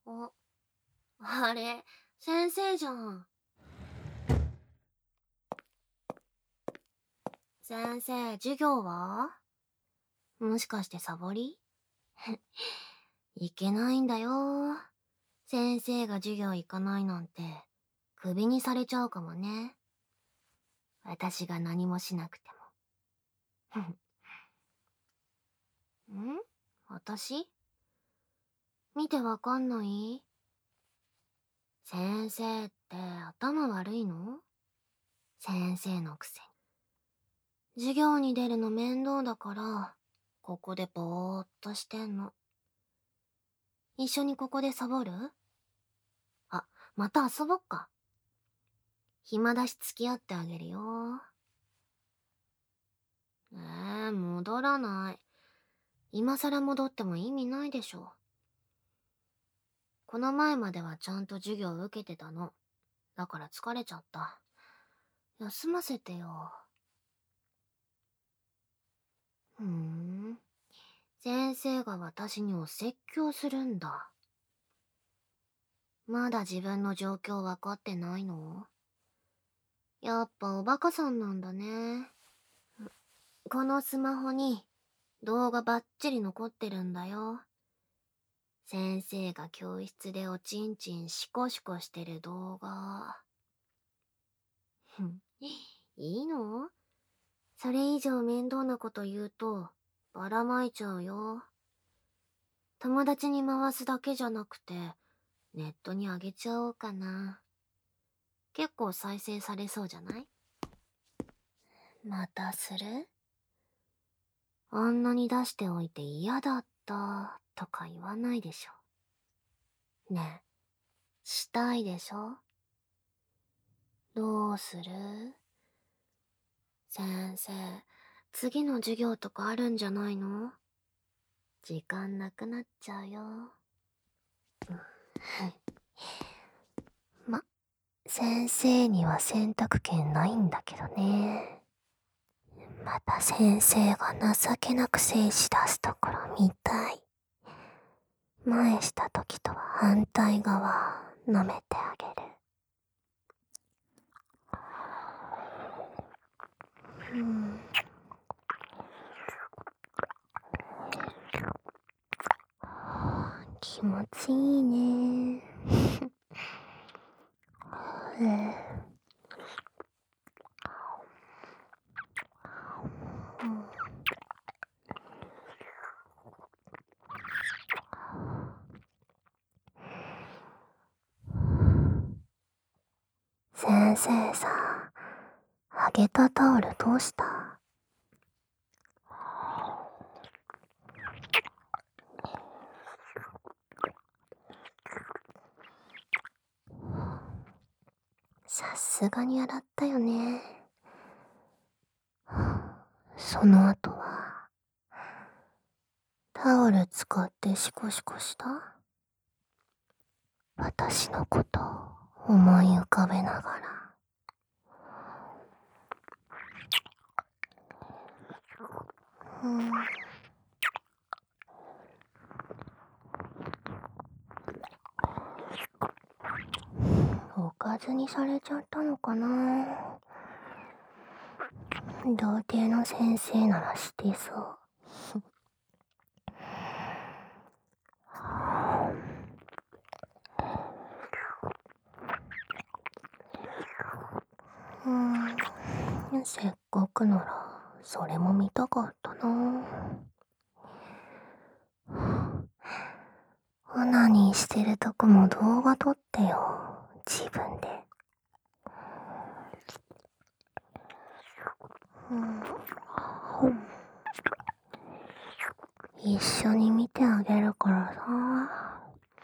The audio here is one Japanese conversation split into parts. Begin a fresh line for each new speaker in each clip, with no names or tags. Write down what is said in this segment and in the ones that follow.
あ、あれ、先生じゃん。先生、授業は？もしかしてサボり？いけないんだよ。先生が授業行かないなんて、クビにされちゃうかもね。私が何もしなくても。ん？私？見てわかんない？先生って頭悪いの？先生のくせに。授業に出るの面倒だから、ここでぼーっとしてんの。一緒にここでサボる？あ、また遊ぼっか。暇だし付き合ってあげるよ。戻らない。今更戻っても意味ないでしょ。この前まではちゃんと授業受けてたの。だから疲れちゃった。休ませてよ。先生が私にお説教するんだ。まだ自分の状況分かってないの？やっぱおバカさんなんだね。このスマホに動画バッチリ残ってるんだよ。先生が教室でおちんちんシコシコしてる動画。いいの？それ以上面倒なこと言うとばらまいちゃうよ。友達に回すだけじゃなくてネットにあげちゃおうかな。結構再生されそうじゃない？またする？あんなに出しておいて嫌だったとか言わないでしょ。ねえ、したいでしょ？どうする？先生、次の授業とかあるんじゃないの？時間なくなっちゃうよ。ま、先生には選択権ないんだけどね。また先生が情けなく精子出すところ見たい。前した時とは反対側舐めてあげる。気持ちいいね。先生さ、あげたタオルどうした？さすがに洗ったよね。その後はタオル使ってシコシコした？私のこと思い浮かべながら。おかずにされちゃったのかな。童貞の先生ならしてそう。せっかくならそれも見たかったな。オナニーしてるとこも動画撮ってよ、自分で。一緒に見てあげるからさ。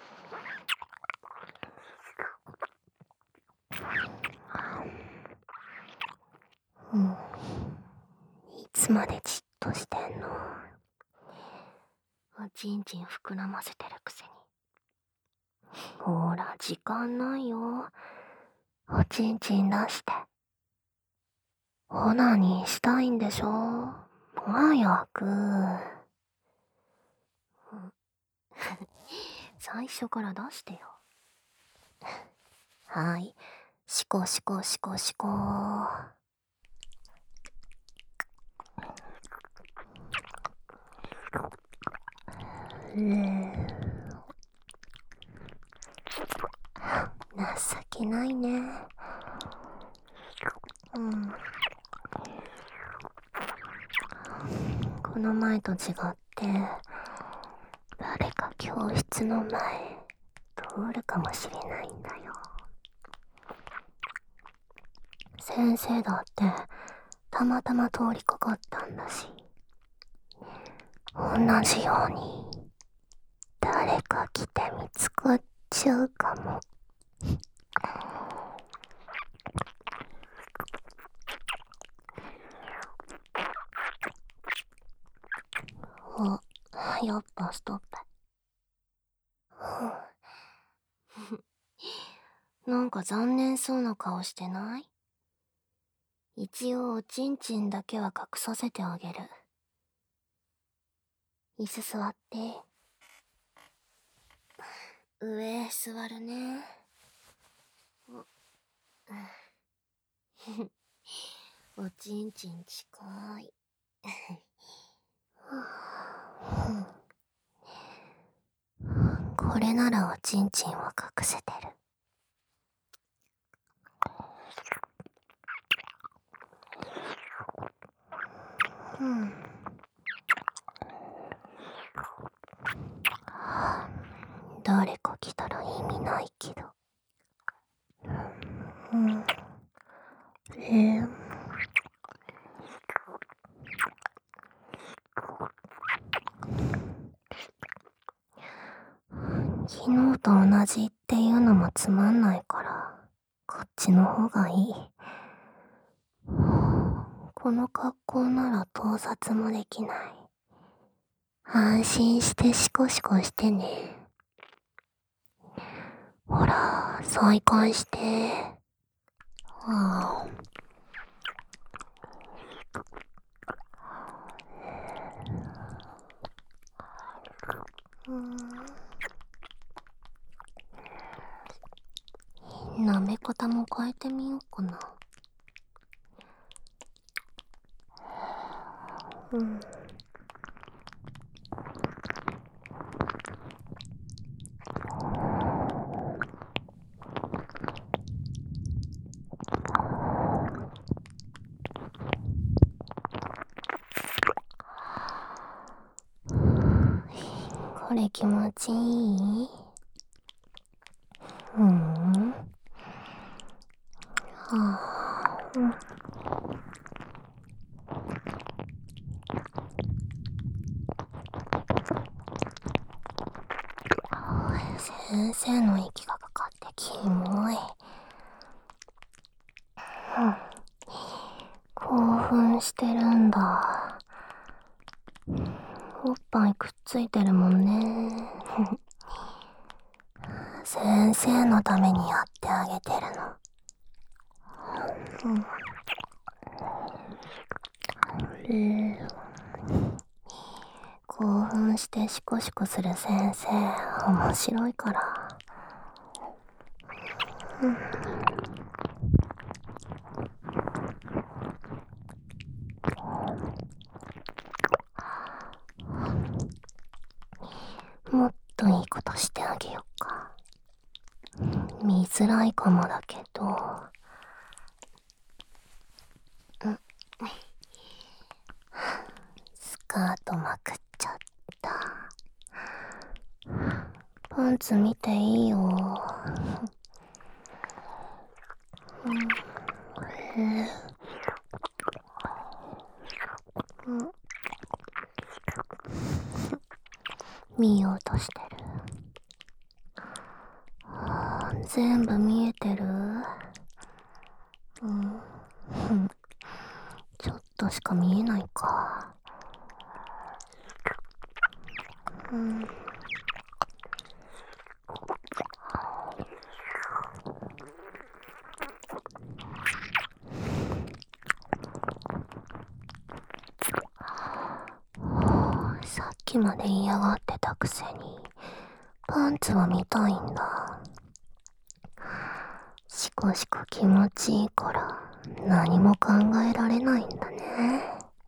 いつまでじっとしてんの？おちんちん膨らませてるくせに。ほら、時間ないよ。おちんちん出して。オナニーしたいんでしょ？早く。 最初から出してよ。はい。しこしこしこしこ情けないね。この前と違って誰か教室の前通るかもしれないんだよ。先生だってたまたま通りかかったんだし、同じように誰か来て見つかっちゃうかも。あ、やっぱストップ。なんか残念そうな顔してない？一応おちんちんだけは隠させてあげる。椅子座って。上座るね。おちんちん近い。これならおちんちんを隠せてる。誰か来たら意味ないけど。昨日と同じっていうのもつまんないから、こっちの方がいい。この格好なら盗撮もできない。安心してシコシコしてね。ほら、再開して。舐め方も変えてみようかな。これ気持ちいい？先生の息がかかってキモい。興奮してるんだ。おっぱいくっついてるもんね。先生のためにやってあげてるの。興奮してシコシコする先生面白いから。もっといいことしてあげようか。見づらいかもだけど。スカートまくっちゃった。パンツ見ていいよ。見ようとしてる。全部見えてる？ちょっとしか見えないか。さっきまで嫌がってたくせにパンツは見たいんだ。しこしこ気持ちいいから何も考えられないんだね。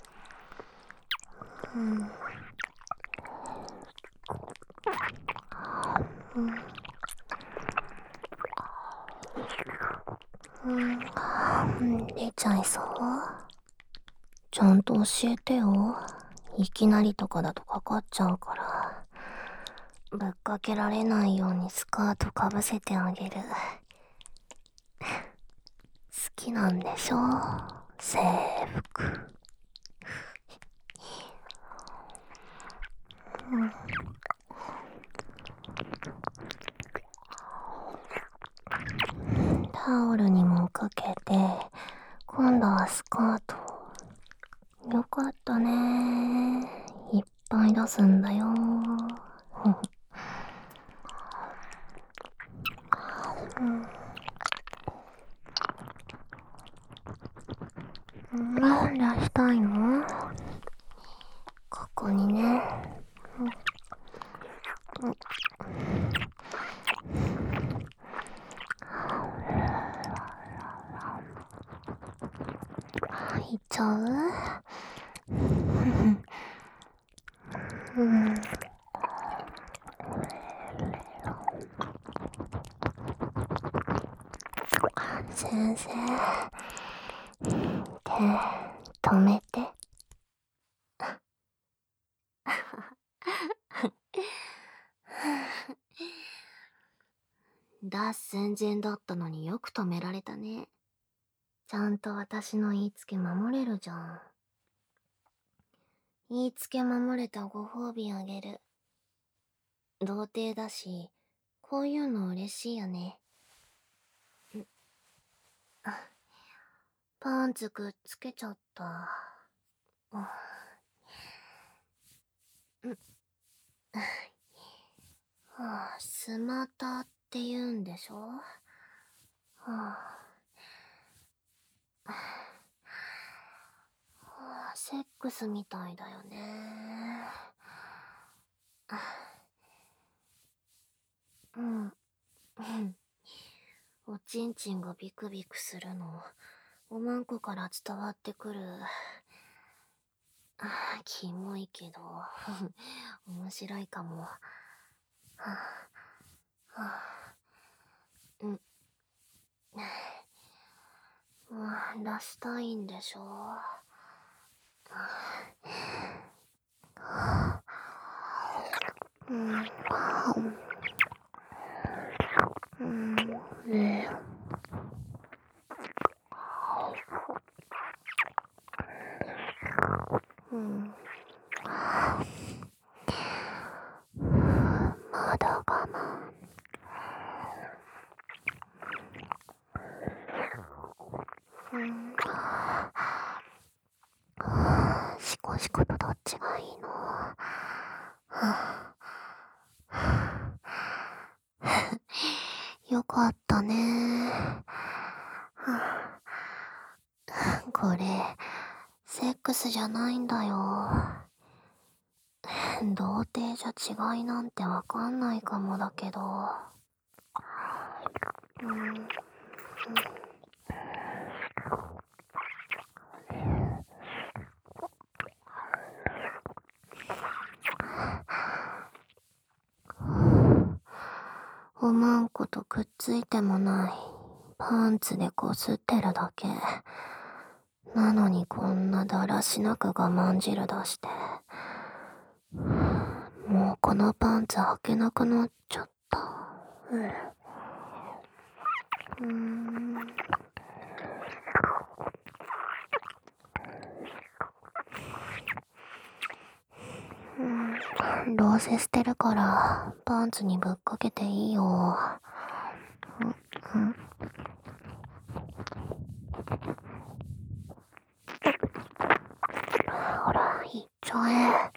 出ちゃいそう？ちゃんと教えてよ。いきなりとかだとかかっちゃうから。ぶっかけられないようにスカートかぶせてあげる。好きなんでしょ、制服。タオルにもかけて、今度はスカート。よかったね。いっぱい出すんだよ。出したいの？ここにね。いっちゃう？先生、手止めて。出す寸前だったのによく止められたね。ちゃんと私の言いつけ守れるじゃん。言いつけ守れたご褒美あげる。童貞だし、こういうの嬉しいよね。パンツくっつけちゃった。スマタって言うんでしょ？セックスみたいだよね。おちんちんがビクビクするの、おまんこから伝わってくる。キモいけど、面白いかも。出したいんでしょ？まだ我慢。シコシコとどっちがいいの？よかったね。これ、セックスじゃないんだよ。童貞じゃ違いなんてわかんないかもだけど。おまんことくっついてもない。パンツでこすってるだけ。なのにこんなだらしなく我慢汁出して。もうこのパンツ履けなくなっちゃった。どうせ捨てるからパンツにぶっかけていいよ。ほら、いっちゃえ。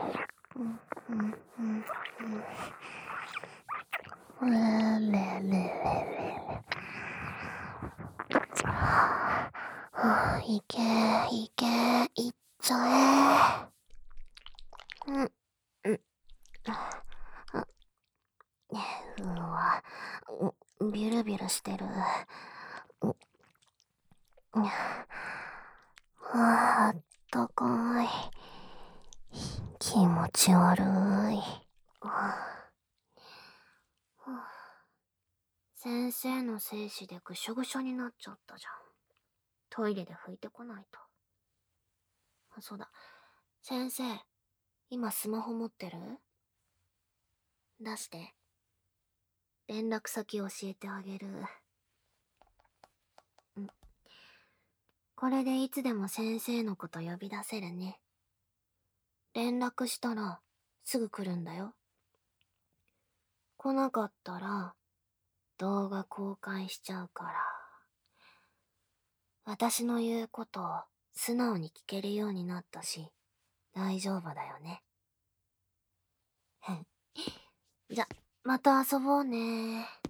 いけ、いけ、いっちゃえ。 ビュルビュルしてる。あったかい。気持ち悪い。先生の精子でぐしょぐしょになっちゃったじゃん。トイレで拭いてこないと。そうだ。先生、今スマホ持ってる？出して。連絡先教えてあげる。これでいつでも先生のこと呼び出せるね。連絡したらすぐ来るんだよ。来なかったら動画公開しちゃうから。私の言うことを素直に聞けるようになったし、大丈夫だよね。じゃ、また遊ぼうね。